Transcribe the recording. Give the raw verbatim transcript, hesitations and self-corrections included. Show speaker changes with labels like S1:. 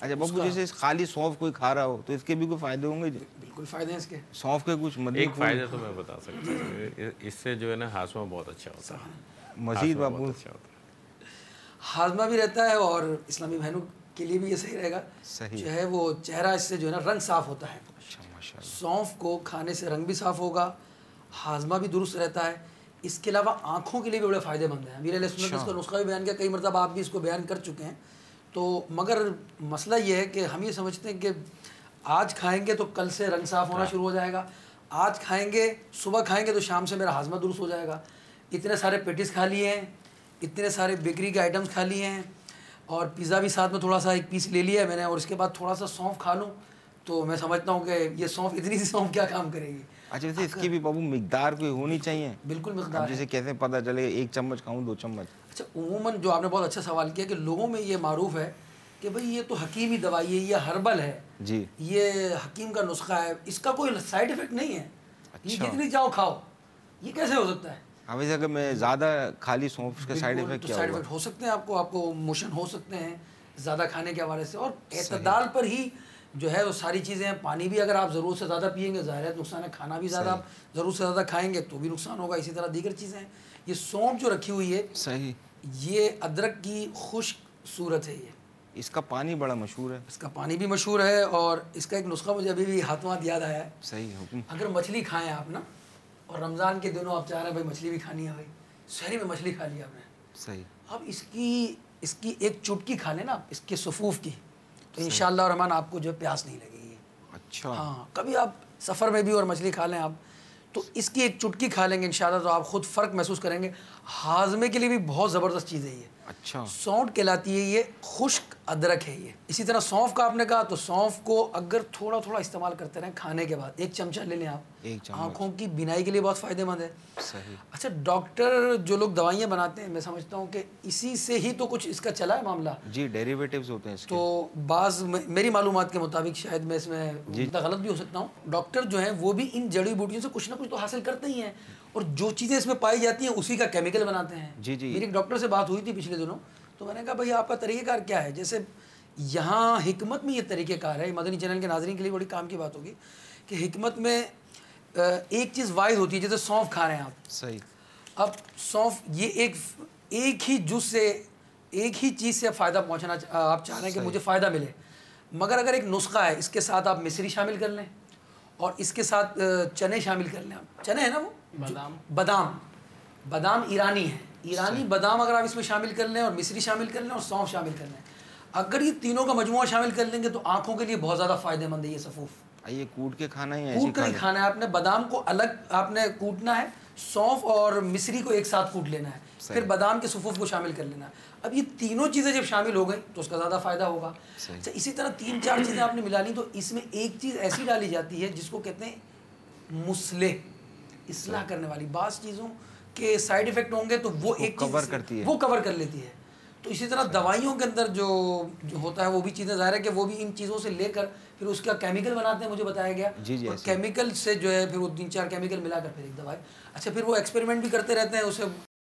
S1: अच्छा बाबू, जैसे खाली सौंफ कोई खा रहा हो तो इसके भी कोई फायदे होंगे जी?
S2: बिल्कुल फायदे हैं इसके।
S1: सौंफ के कुछ मदद?
S3: एक फ़ायदा तो मैं बता सकता हूँ, इससे जो है ना हाजमा बहुत अच्छा होता है।
S1: मजीद
S3: हाजमा
S1: बाबू?
S3: बहुत अच्छा होता है।
S2: हाजमा भी रहता है और इस्लामी बहनों के लिए भी ये सही रहेगा।
S1: सही।
S2: जो है वो चेहरा इससे जो है ना रंग साफ होता है।
S1: अच्छा माशाल्लाह।
S2: सौंफ को खाने से रंग भी साफ होगा, हाजमा भी दुरुस्त रहता है। इसके अलावा आँखों के लिए भी बड़े फ़ायदेमंद है। अमीर अलैहि सुन्नत ने इसका नुस्खा भी बयान किया, कई मरतबा आप भी इसको बयान कर चुके हैं। तो मगर मसला ये है कि हम ये समझते हैं कि आज खाएंगे तो कल से रंग साफ़ होना शुरू हो जाएगा, आज खाएंगे सुबह खाएंगे तो शाम से मेरा हाजमा दुरुस्त हो जाएगा। इतने सारे पेटिस खा लिए हैं, इतने सारे बेकरी के आइटम्स खा लिए हैं और पिज़्ज़ा भी साथ में थोड़ा सा एक पीस ले लिया है मैंने, और इसके बाद थोड़ा सा सौंफ खा लूँ तो मैं समझता हूँ कि ये सौंफ, इतनी सी सौंफ क्या काम करेगी।
S1: अच्छा, वैसे इसकी भी बाबू मिकदार कोई होनी चाहिए?
S2: बिल्कुल मिकदार।
S1: जैसे कैसे पता चले एक चम्मच खाऊं दो चम्मच?
S2: अच्छा, उमूमन जो आपने बहुत अच्छा सवाल किया कि लोगों में ये मारूफ है कि भाई ये तो हकीमी दवाई है, ये हर्बल है
S1: जी,
S2: ये हकीम का नुस्खा है, इसका कोई साइड इफेक्ट नहीं है।
S1: अच्छा।
S2: ये जितनी चाहो खाओ, ये कैसे हो सकता है?
S1: हाँ, वैसे अगर मैं ज़्यादा खाली सौंफ के साइड इफेक्ट क्या
S2: साइड
S1: होगा?
S2: इफेक्ट हो सकते हैं, आपको आपको मोशन हो सकते हैं ज़्यादा खाने के हवाले से। और एतदाल पर ही जो है वो सारी चीज़ें हैं। पानी भी अगर आप ज़रूरत से ज़्यादा पिएंगे ज़ाहिर है नुकसान है, खाना भी ज़्यादा आप ज़रूरत से ज़्यादा खाएंगे तो भी नुकसान होगा। इसी तरह दीगर चीज़ें हैं। ये सौंफ जो रखी हुई है,
S1: सही,
S2: ये अदरक की खुश्क सूरत है। ये
S1: इसका पानी बड़ा मशहूर है।
S2: इसका पानी भी मशहूर है और इसका एक नुस्खा मुझे अभी भी हाथों हाथ याद आया है।
S1: सही हुक्म।
S2: अगर मछली खाएं आप ना, और रमज़ान के दिनों आप चाह रहे हैं भाई मछली भी खानी है, भाई शहरी में मछली खा ली आपने,
S1: सही,
S2: अब इसकी इसकी एक चुटकी खा लें ना इसके सफ़ूफ की, तो इंशाअल्लाह रहमान आपको जो है प्यास नहीं लगेगी।
S1: अच्छा,
S2: हाँ, कभी आप सफ़र में भी और मछली खा लें आप, तो इसकी एक चुटकी खा लेंगे इंशाअल्लाह तो आप ख़ुद फ़र्क महसूस करेंगे। हाजमे के लिए भी बहुत ज़बरदस्त चीज़ है ये।
S1: अच्छा,
S2: सौंठ कहलाती है ये, खुश्क अदरक है ये। इसी तरह सौंफ का आपने कहा, तो सौंफ को अगर थोड़ा थोड़ा इस्तेमाल करते रहें खाने के बाद, एक चमचा ले लें आप,
S1: एक चम्मच।
S2: आँखों की बीनाई के लिए बहुत फ़ायदेमंद है।
S1: सही।
S2: अच्छा, डॉक्टर जो लोग दवाइयाँ बनाते हैं, मैं समझता हूँ कि इसी से ही तो कुछ इसका चला है मामला।
S1: जी, डेरिवेटिव्स होते हैं इसके।
S2: तो बाज़ मेरी मालूमात के मुताबिक, शायद मैं इसमें गलत भी हो सकता हूँ, डॉक्टर जो हैं वो भी इन जड़ी बूटियों से कुछ ना कुछ तो हासिल करते ही हैं, और जो चीज़ें इसमें पाई जाती हैं उसी का केमिकल बनाते हैं।
S1: जी जी।
S2: मेरी एक डॉक्टर से बात हुई थी पिछले दिनों, तो मैंने कहा भाई आपका तरीक़ेकार क्या है? जैसे यहाँ हिकमत में ये तरीक़ेकार है, मदनी चैनल के नाज़रीन के लिए बड़ी काम की बात होगी कि हिकमत में एक चीज़ वाहिद होती है, जैसे सौंफ खा रहे हैं आप।
S1: सही।
S2: अब सौंफ ये एक एक ही जुज़ से, एक ही चीज़ से फ़ायदा पहुँचना आप चाह रहे हैं कि मुझे फ़ायदा मिले, मगर अगर एक नुस्खा है, इसके साथ आप मिश्री शामिल कर लें और इसके साथ चने शामिल कर लें। आप चने हैं ना, वो
S3: बादाम,
S2: बादाम बादाम ईरानी है, ईरानी बादाम अगर आप इसमें शामिल कर लें और मिश्री शामिल कर लें और सौंफ शामिल कर लें, अगर ये तीनों का मजमुआ शामिल कर लेंगे तो आँखों के लिए बहुत ज़्यादा फ़ायदेमंद है ये सफ़ूफ।
S1: ये कूट के खाना है,
S2: कूट कर नहीं खाना है आपने, बादाम को अलग आपने कूटना है, सौंफ और मिश्री को एक साथ कूट लेना है, फिर बादाम के सफ़ूफ को शामिल कर लेना है। अब ये तीनों चीज़ें जब शामिल हो गई तो उसका ज़्यादा फ़ायदा होगा। अच्छा, इसी तरह तीन चार चीज़ें आपने मिला ली तो इसमें एक चीज़ ऐसी डाली जाती है जिसको कहते हैं मुस्ले, इस्लाह करने वाली। बाज़ चीज़ों के साइड इफ़ेक्ट होंगे तो वो एक
S1: कवर करती है,
S2: वो कवर कर लेती है। तो इसी तरह दवाइयों के अंदर जो जो होता है वो भी चीज़ें ज़ाहिर है कि वो भी इन चीज़ों से लेकर फिर उसका केमिकल बनाते हैं, मुझे बताया गया।
S1: जी जी,
S2: और केमिकल से जो है फिर वो तीन चार केमिकल मिलाकर फिर एक दवाई। अच्छा, फिर वो एक्सपेरिमेंट भी करते रहते हैं, उसे